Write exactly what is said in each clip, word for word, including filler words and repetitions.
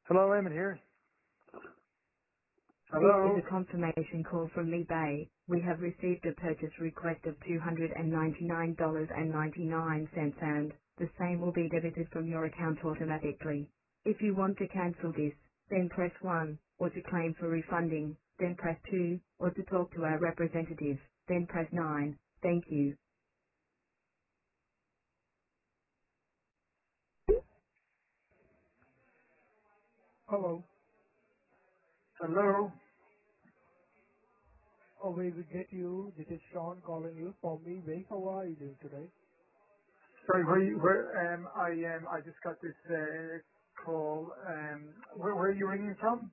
Hello, Eamon here. This is Hello. a confirmation call from eBay. We have received a purchase request of two hundred ninety-nine dollars and ninety-nine cents and the same will be debited from your account automatically. If you want to cancel this, then press one, or to claim for refunding, then press two, or to talk to our representative, then press nine. Thank you. Hello. Hello. Oh, we will get you. This is Sean calling you from eBay. How are you doing today? Sorry, where you, where, um, I, um, I just got this, uh, call, um, where, where are you ringing from?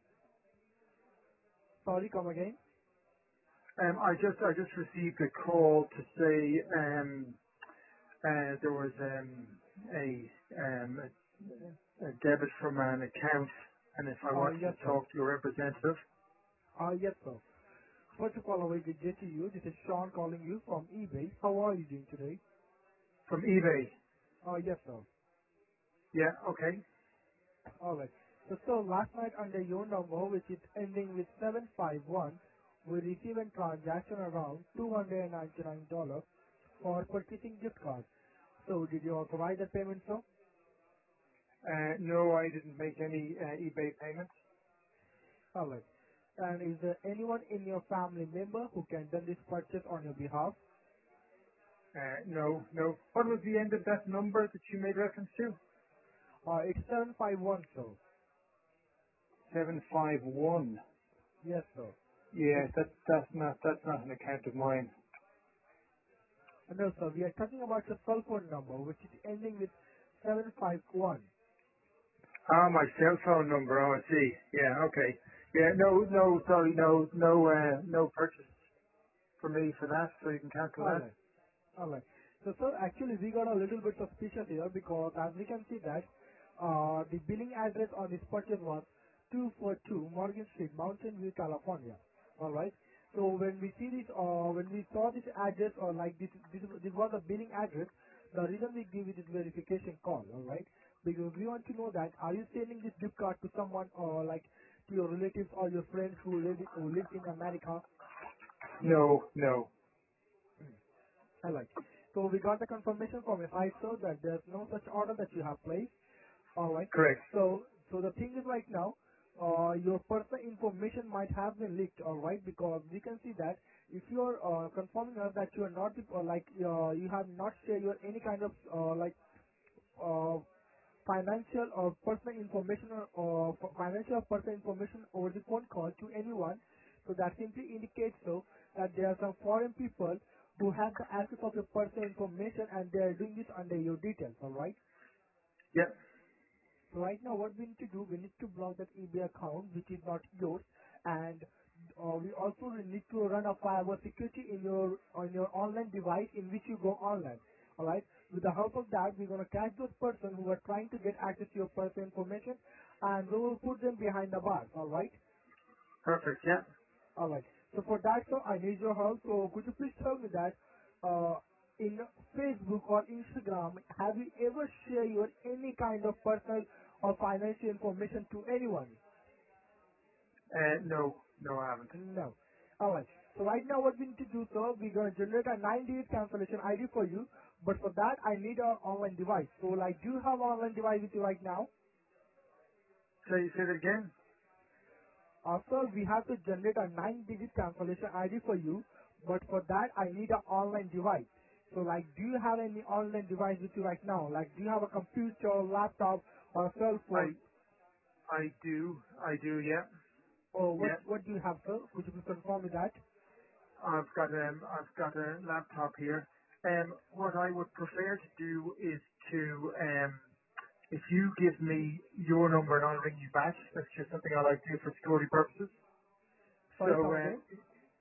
Sorry, come again. Um, I just, I just received a call to say, um, uh, there was, um, a, um, a, a debit from an account and if I Uh, wanted yes, to sir. talk to your representative Uh, yes, sir. First of all, we will get to you. This is Sean calling you from eBay. How are you doing today? from eBay. Uh, yes, sir. Yeah, okay. Alright. So, sir, last night under your number, which is ending with seven five one, we received a transaction around two hundred ninety-nine dollars for purchasing gift cards. So, did you authorize the payment, sir? Uh, no, I didn't make any, uh, eBay payments. Alright. And is there anyone in your family member who can done this purchase on your behalf? Uh, no, no. What was the end of that number that you made reference to? Uh, it's seven five one, sir. seven five one. Yes, sir. Yeah, It's, that, that's not, that's not an account of mine. no, sir. We are talking about your cell phone number, which is ending with seven five one. Ah, my cell phone number. Oh, I see. Yeah, okay. Yeah, no, no, sorry, no, no, uh, no purchase for me for that, so you can cancel that. Alright. Alright. So, sir, actually, we got a little bit suspicious here because as we can see that uh, the billing address on this purchase was two forty-two Morgan Street, Mountain View, California. Alright. So when we see this, uh, when we saw this address or like this, this, this was a billing address, the reason we give it is verification call, alright? Because we want to know that are you sending this gift card to someone or like to your relatives or your friends who live who lives in America. No, no. Alright. So we got the confirmation from a site sir that there's no such order that you have placed. Alright. Correct. So so the thing is right now, uh, your personal information might have been leaked, alright, because we can see that if you're uh, confirming us that you are not the, uh, like uh, you have not shared your any kind of uh, like uh, financial or personal information or, or for financial or personal information over the phone call to anyone. So that simply indicates so that there are some foreign people who have the access of your personal information and they are doing this under your details, alright? Yeah, So right now what we need to do, we need to block that eBay account which is not yours and uh, we also need to run a firewall security in your on your online device in which you go online. Alright? With the help of that, we're going to catch those person who are trying to get access to your personal information and we will put them behind the bars. Alright? perfect. Yeah. Alright. So for that, sir, I need your help. So could you please tell me that uh, in Facebook or Instagram, have you ever shared your any kind of personal or financial information to anyone? Uh, no, no, I haven't. No. Alright. So right now what we need to do, sir, we're going to generate a ninety-eight cancellation I D for you. But for that, I need an online device. So like, do you have an online device with you right now? Say, say that again? Uh, sir, we have to generate a nine-digit cancellation I D for you, but for that I need an online device. So like, do you have any online device with you right now? Like, do you have a computer, laptop, or a cell I, phone? I do, I do, yeah. Or what, Yeah. what do you have, sir? Could you please confirm me that? I've got um I've got a laptop here. Um, what I would prefer to do is to um, if you give me your number and I'll ring you back. That's just something I like to do for security purposes. So Sorry, come uh, again.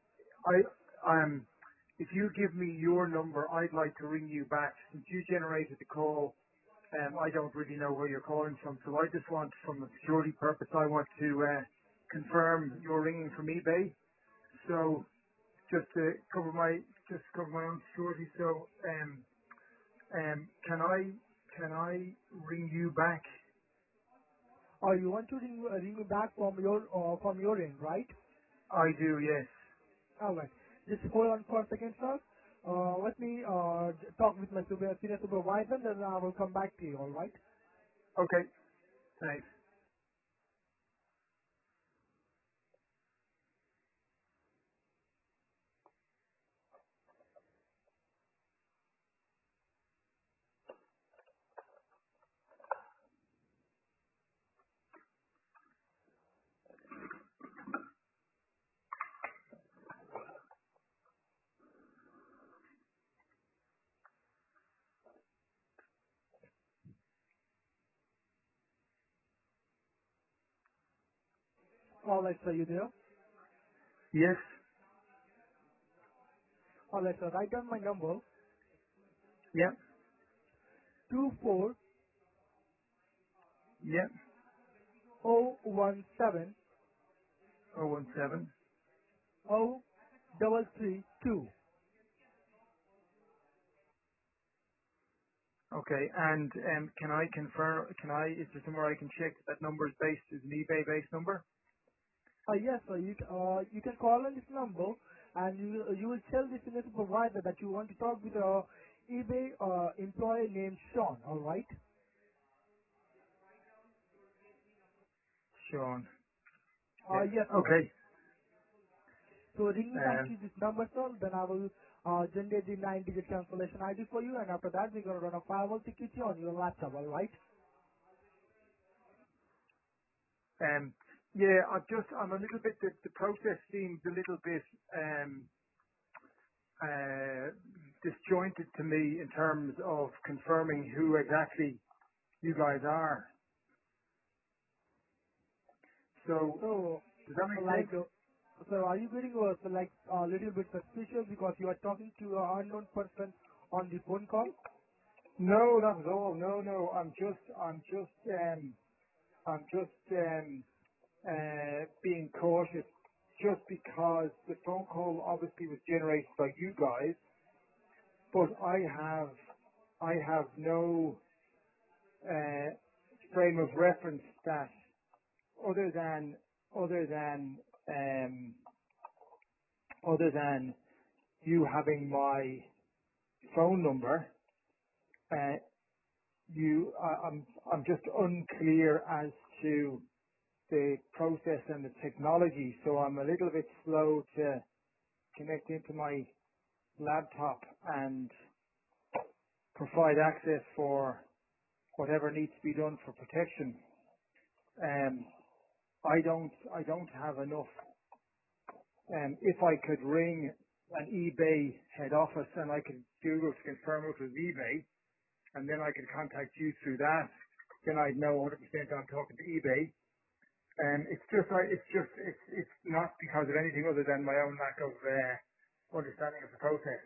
I um, if you give me your number, I'd like to ring you back. Since you generated the call, um, I don't really know where you're calling from. So I just want, from a security purpose, I want to uh, confirm you're ringing from eBay. So just to cover my just to cover my own security. So um um can I can I ring you back? Or you want to ring, uh, ring me back from your uh, from your end, right? I do, yes. All right. Just hold on for a second, sir. Uh, let me uh, j- talk with my super, senior supervisor, then I will come back to you. All right. Okay, thanks. All right, sir. You there? Yes, All right, sir. Write down my number: yeah, two four yeah. zero one seven Oh one seven. zero double three two. Okay, and um, can I confirm, can I, is there somewhere I can check that number is based, is an eBay based number? Uh, yes, sir. You, c- uh, you can call on this number, and you you will tell the senior supervisor that you want to talk with a eBay uh, employee named Sean. All right. Sean. Uh, Yeah. yes, sir. Okay. So ring me back Um, to this number, sir. Then I will uh, generate the nine-digit cancellation I D for you, and after that we're gonna run a firewall security on your laptop. All right? um, yeah, I just, I'm a little bit, the, the process seems a little bit, um, uh, disjointed to me in terms of confirming who exactly you guys are. So, So, does that make like, sense? uh, so are you getting uh, so like a little bit suspicious because you are talking to an unknown person on the phone call? No, not at all. No, no. I'm just, I'm just, um, I'm just um, uh, being cautious, just because the phone call obviously was generated by you guys, but I have, I have no uh, frame of reference that other than, other than, um, other than you having my phone number. Uh, you, I, I'm, I'm just unclear as to the process and the technology, so I'm a little bit slow to connect into my laptop and provide access for whatever needs to be done for protection. Um, I don't, I don't have enough. Um, if I could ring an eBay head office and I could Google to confirm it was eBay, and then I could contact you through that, then I'd know one hundred percent I'm talking to eBay. Um, it's just, I, it's just, it's, it's not because of anything other than my own lack of uh, understanding of the process.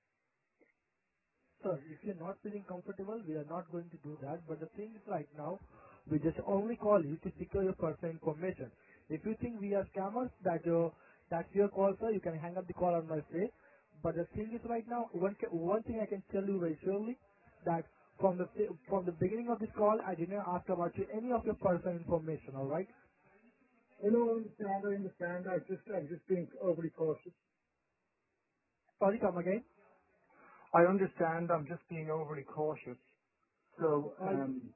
Sir, if you're not feeling comfortable, we are not going to do that. But the thing is right now, we just only call you to secure your personal information. If you think we are scammers, that uh, that's your call, sir. You can hang up the call on my face. But the thing is right now, one ca- one thing I can tell you very surely, that from the fi- from the beginning of this call, I didn't ask about you any of your personal information. All right? I know, I understand, I understand. I just, I'm just being overly cautious. Sorry, come again. I understand, I'm just being overly cautious. So, Uh, um,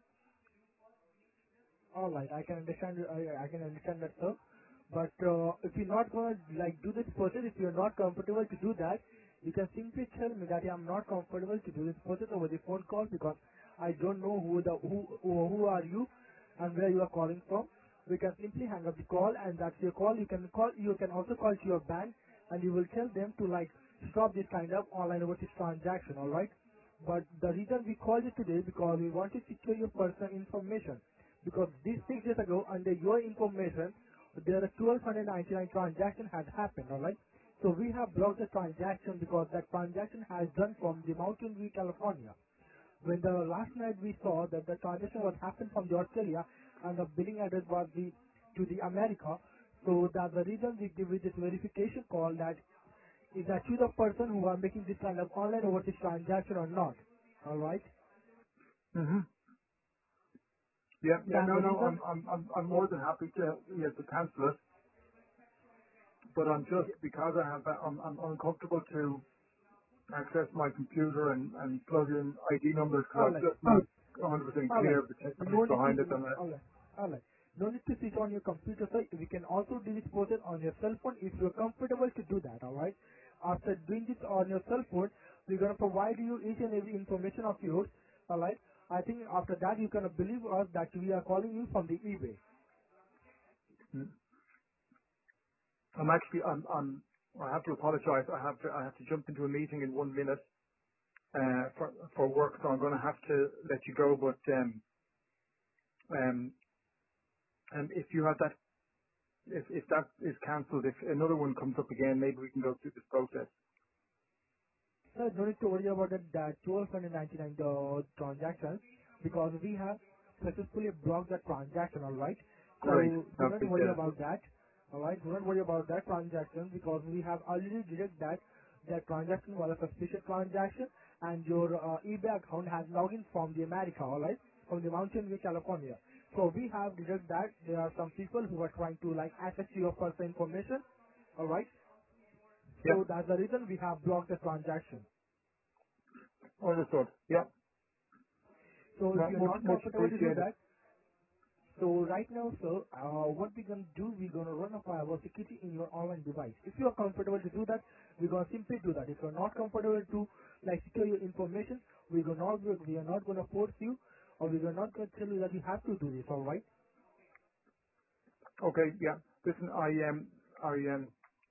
All right, I can understand. I, I can understand that, sir. But uh, if you're not gonna like do this process, if you're not comfortable to do that, you can simply tell me that I'm not comfortable to do this process over the phone call because I don't know who the who who, who are you and where you are calling from. We can simply hang up the call, and that's your call. You can call. You can also call to your bank, and you will tell them to like stop this kind of online overseas transaction. All right. But the reason we called you today because we want to secure your personal information. Because these six days ago, under your information, there are twelve ninety-nine transactions had happened, alright? So we have blocked the transaction because that transaction has done from the Mountain View, California. When the last night we saw that the transaction was happened from the Australia and the billing address was the to the America, so that's the reason we give you this verification call that is that you the person who are making this kind of online overseas transaction or not? Alright? hmm Yeah, yeah, That's no, the no, reason. I'm, I'm, I'm, I'm more than happy to, yeah, to cancel it, but I'm just, because I have, that, I'm, I'm uncomfortable to access my computer and, and plug in I D numbers because All I'm right. just not one hundred percent All clear right. of the technology No need to. behind it. And uh, All right. All right. No need to switch on your computer, sir. We can also do this process on your cell phone if you're comfortable to do that. All right. After doing this on your cell phone, we're gonna provide you each and every information of yours. All right. I think after that you can believe us that we are calling you from the eBay. mm, I'm actually, I'm, I'm, I have to apologize. I have to, I have to jump into a meeting in one minute, uh, for, for work, so I'm going to have to let you go. But, um, um, and if you have that, if, if that is cancelled, if another one comes up again, maybe we can go through this process. Sir, no need to worry about that, that twelve ninety-nine uh, transaction because we have successfully blocked that transaction, alright? Great. So do I not worry appreciate it. about that, alright? Do not worry about that transaction because we have already detected that that transaction was a suspicious transaction and your uh, eBay account has login from the America, alright? From the Mountain View, California. So we have detected that there are some people who are trying to like access your personal information, alright? Yeah. So that's the reason we have blocked the transaction. Understood. Yeah. So if No, you're much, not much comfortable to do appreciated. that, so right now, sir, uh, what we're gonna do, we're gonna run a firewall security in your online device. If you're comfortable to do that, we're gonna simply do that. If you're not comfortable to like secure your information, we're gonna not, we are not gonna force you, or we're not gonna tell you that you have to do this. All right? Okay. Yeah. Listen, I um, I um,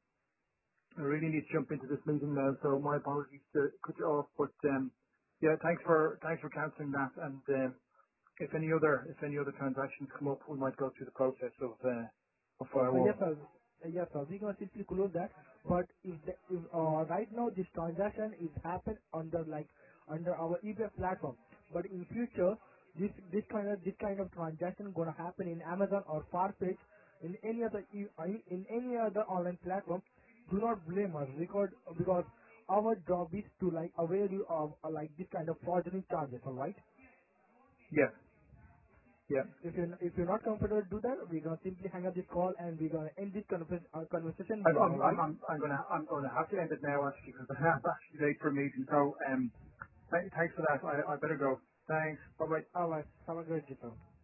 I really need to jump into this meeting now, so my apologies to cut you off. But um, yeah, thanks for thanks for cancelling that. And um, if any other if any other transactions come up, we might go through the process of uh, of Uh, yes, firewall. sir. Uh, Yes, sir. We're gonna simply close that. But if, the, if uh, right now this transaction is happen under like under our eBay platform, but in future this this kind of this kind of transaction gonna happen in Amazon or Farfetch in any other e- uh, in any other online platform, do not blame us because because our job is to like aware you of uh, like this kind of fraudulent charges. All right. Yeah. Yeah. If you're if you're not comfortable to do that, we're gonna simply hang up this call and we're gonna end this convers- uh, conversation I'm here. I'm All I'm right? I'm, I'm gonna I'm gonna have to end it now actually because I'm actually late for a meeting. So um, th- thanks for that. I I better go. Thanks. Bye bye. All right. Have a great day, sir.